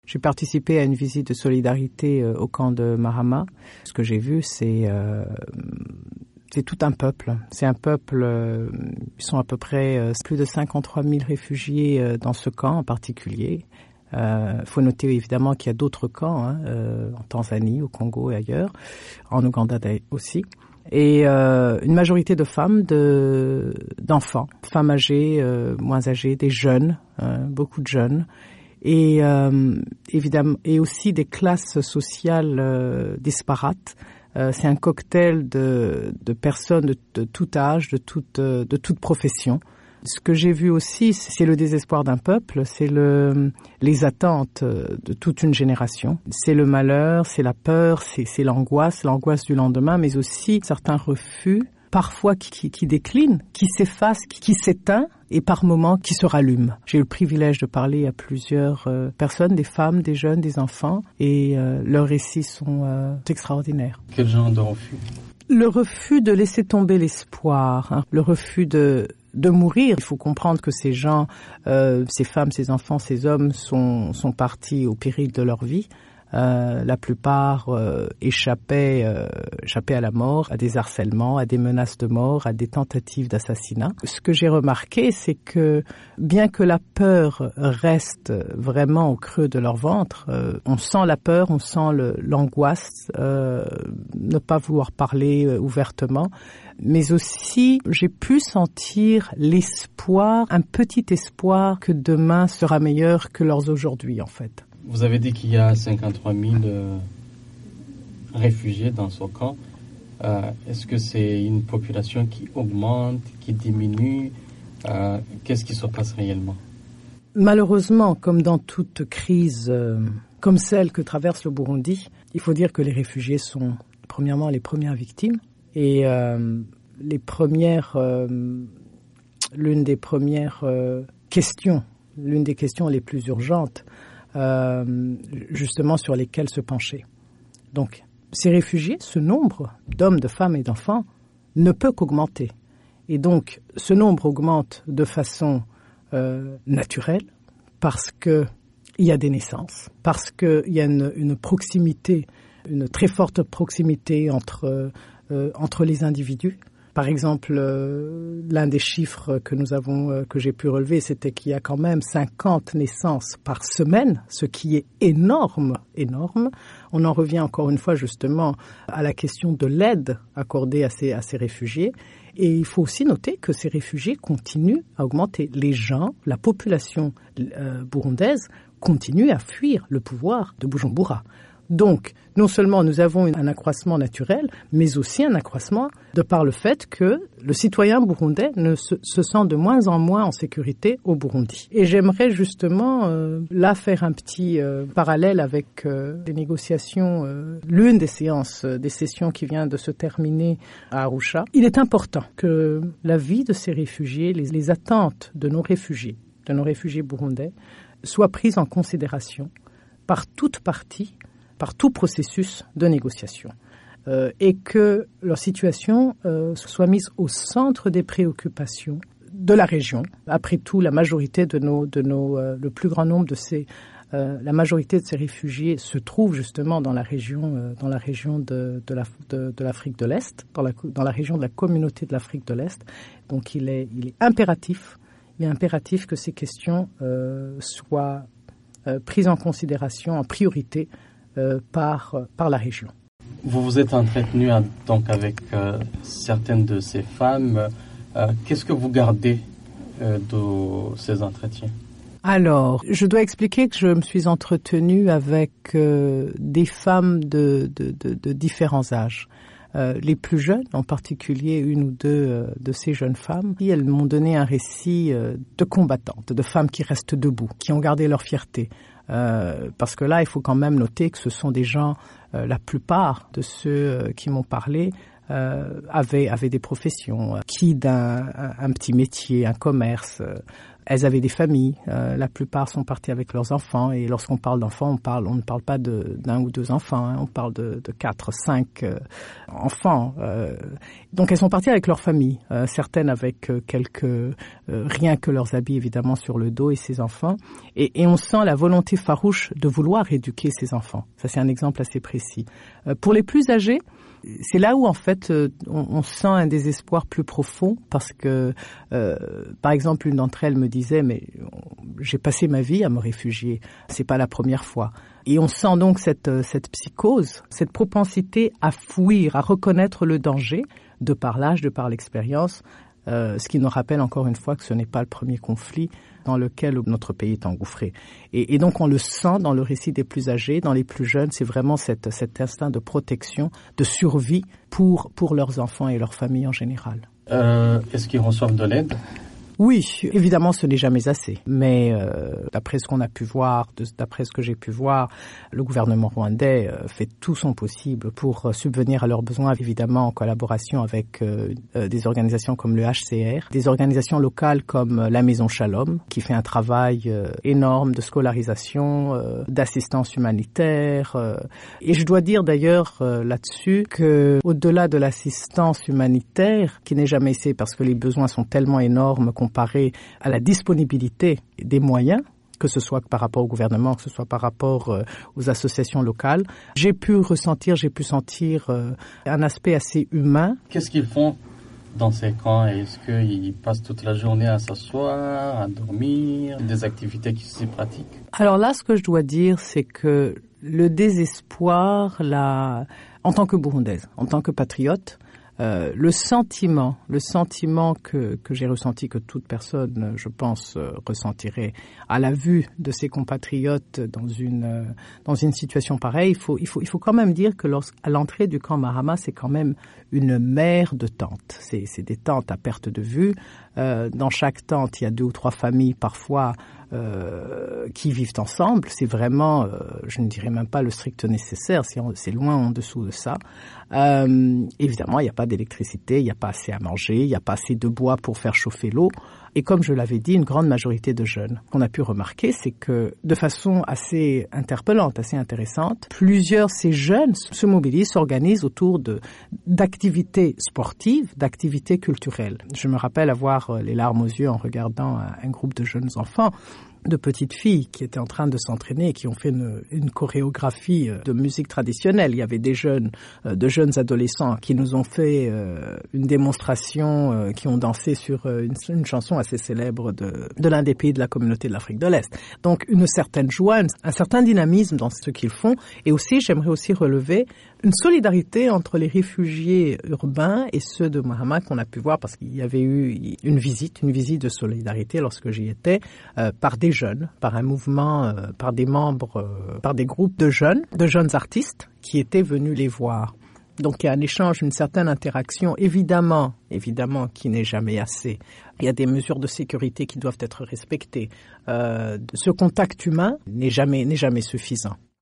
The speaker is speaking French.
J'ai participé à une visite de solidarité au camp de Mahama. Ce que j'ai vu, c'est tout un peuple. C'est un peuple, ils sont à peu près plus de 53 000 réfugiés dans ce camp en particulier. Faut noter évidemment qu'il y a d'autres camps, en Tanzanie, au Congo et ailleurs, en Ouganda aussi. Et une majorité de femmes, d'enfants, femmes âgées, moins âgées, des jeunes, beaucoup de jeunes. Et évidemment, et aussi des classes sociales disparates. C'est un cocktail de personnes de tout âge, de toute profession. Ce que j'ai vu aussi, c'est le désespoir d'un peuple, c'est les attentes de toute une génération. C'est le malheur, c'est la peur, c'est l'angoisse du lendemain, mais aussi certains refus, parfois qui déclinent, qui s'effacent, qui s'éteignent, et par moments qui se rallument. J'ai eu le privilège de parler à plusieurs personnes, des femmes, des jeunes, des enfants, et leurs récits sont extraordinaires. Quel genre de refus ? Le refus de laisser tomber l'espoir, le refus de mourir. Il faut comprendre que ces gens, ces femmes, ces enfants, ces hommes sont partis au péril de leur vie. La plupart échappaient à la mort, à des harcèlements, à des menaces de mort, à des tentatives d'assassinat. Ce que j'ai remarqué, c'est que bien que la peur reste vraiment au creux de leur ventre, on sent la peur, on sent l'angoisse, ne pas vouloir parler ouvertement, mais aussi j'ai pu sentir l'espoir, un petit espoir que demain sera meilleur que leurs aujourd'hui en fait. Vous avez dit qu'il y a 53 000 réfugiés dans ce camp. Est-ce que c'est une population qui augmente, qui diminue ? Qu'est-ce qui se passe réellement ? Malheureusement, comme dans toute crise, comme celle que traverse le Burundi, il faut dire que les réfugiés sont premièrement les premières victimes. Et l'une des questions les plus urgentes, justement sur lesquels se pencher. Donc, ces réfugiés, ce nombre d'hommes, de femmes et d'enfants ne peut qu'augmenter. Et donc, ce nombre augmente de façon naturelle parce que il y a des naissances, parce qu'il y a une proximité, une très forte proximité entre les individus. Par exemple, l'un des chiffres que j'ai pu relever, c'était qu'il y a quand même 50 naissances par semaine, ce qui est énorme. On en revient encore une fois justement à la question de l'aide accordée à ces réfugiés. Et il faut aussi noter que ces réfugiés continuent à augmenter. Les gens, la population burundaise continue à fuir le pouvoir de Bujumbura. Donc, non seulement nous avons un accroissement naturel, mais aussi un accroissement de par le fait que le citoyen burundais se sent de moins en moins en sécurité au Burundi. Et j'aimerais justement là faire un petit parallèle avec les négociations, l'une des sessions qui vient de se terminer à Arusha. Il est important que la vie de ces réfugiés, les attentes de nos réfugiés burundais, soient prises en considération par toute partie, par tout processus de négociation, et que leur situation soit mise au centre des préoccupations de la région. Après tout, la majorité le plus grand nombre la majorité de ces réfugiés se trouve justement dans la région de l'Afrique de l'Est, dans la région de la communauté de l'Afrique de l'Est. Donc, il est impératif que ces questions soient prises en considération en priorité par la région. Vous vous êtes entretenu donc avec certaines de ces femmes. Qu'est-ce que vous gardez de ces entretiens ? Alors, je dois expliquer que je me suis entretenue avec des femmes de différents âges. Les plus jeunes, en particulier une ou deux de ces jeunes femmes, elles m'ont donné un récit de combattantes, de femmes qui restent debout, qui ont gardé leur fierté. Parce que là, il faut quand même noter que ce sont des gens, la plupart de ceux qui m'ont parlé avaient des professions, qui d'un petit métier, un commerce, elles avaient des familles. La plupart sont partis avec leurs enfants. Et lorsqu'on parle d'enfants, on ne parle pas d'un ou deux enfants. Hein. On parle de 4, 5 enfants. Donc elles sont parties avec leurs familles. Certaines avec rien que leurs habits évidemment sur le dos et ses enfants. Et on sent la volonté farouche de vouloir éduquer ses enfants. Ça, c'est un exemple assez précis. Pour les plus âgés, c'est là où en fait on sent un désespoir plus profond parce que par exemple une d'entre elles me disait mais j'ai passé ma vie à me réfugier, c'est pas la première fois. Et on sent donc cette psychose, cette propensité à fuir, à reconnaître le danger de par l'âge, de par l'expérience, ce qui nous rappelle encore une fois que ce n'est pas le premier conflit dans lequel notre pays est engouffré. Et donc on le sent dans le récit des plus âgés, dans les plus jeunes, c'est vraiment cet instinct de protection, de survie pour leurs enfants et leurs familles en général. Est-ce qu'ils reçoivent de l'aide ? Oui, évidemment, ce n'est jamais assez. Mais d'après ce qu'on a pu voir, d'après ce que j'ai pu voir, le gouvernement rwandais fait tout son possible pour subvenir à leurs besoins, évidemment en collaboration avec des organisations comme le HCR, des organisations locales comme la Maison Shalom, qui fait un travail énorme de scolarisation, d'assistance humanitaire. Et je dois dire d'ailleurs là-dessus que au-delà de l'assistance humanitaire, qui n'est jamais assez parce que les besoins sont tellement énormes comparé à la disponibilité des moyens, que ce soit par rapport au gouvernement, que ce soit par rapport aux associations locales, j'ai pu sentir un aspect assez humain. Qu'est-ce qu'ils font dans ces camps? Est-ce qu'ils passent toute la journée à s'asseoir, à dormir, des activités qui se pratiquent? Alors là, ce que je dois dire, c'est que le désespoir, en tant que Burundaise, en tant que patriote, le sentiment que j'ai ressenti, que toute personne, je pense, ressentirait à la vue de ses compatriotes dans une situation pareille, il faut quand même dire que à l'entrée du camp Mahama, c'est quand même une mer de tentes. C'est des tentes à perte de vue. Dans chaque tente, il y a 2 ou 3 familles parfois qui vivent ensemble. C'est vraiment, je ne dirais même pas le strict nécessaire, c'est loin en dessous de ça. Évidemment, il n'y a pas d'électricité, il n'y a pas assez à manger, il n'y a pas assez de bois pour faire chauffer l'eau. Et comme je l'avais dit, une grande majorité de jeunes. Ce qu'on a pu remarquer, c'est que de façon assez interpellante, assez intéressante, plusieurs ces jeunes se mobilisent, s'organisent autour d'activités sportives, d'activités culturelles. Je me rappelle avoir les larmes aux yeux en regardant un groupe de jeunes enfants, de petites filles qui étaient en train de s'entraîner et qui ont fait une chorégraphie de musique traditionnelle. Il y avait de jeunes adolescents qui nous ont fait une démonstration, qui ont dansé sur une chanson assez célèbre de l'un des pays de la communauté de l'Afrique de l'Est. Donc une certaine joie, un certain dynamisme dans ce qu'ils font. Et aussi, j'aimerais aussi relever une solidarité entre les réfugiés urbains et ceux de Mahama qu'on a pu voir parce qu'il y avait eu une visite de solidarité lorsque j'y étais, par des jeunes, par un mouvement, par des membres, par des groupes de jeunes artistes qui étaient venus les voir. Donc il y a un échange, une certaine interaction, évidemment qui n'est jamais assez. Il y a des mesures de sécurité qui doivent être respectées. Ce contact humain n'est jamais suffisant.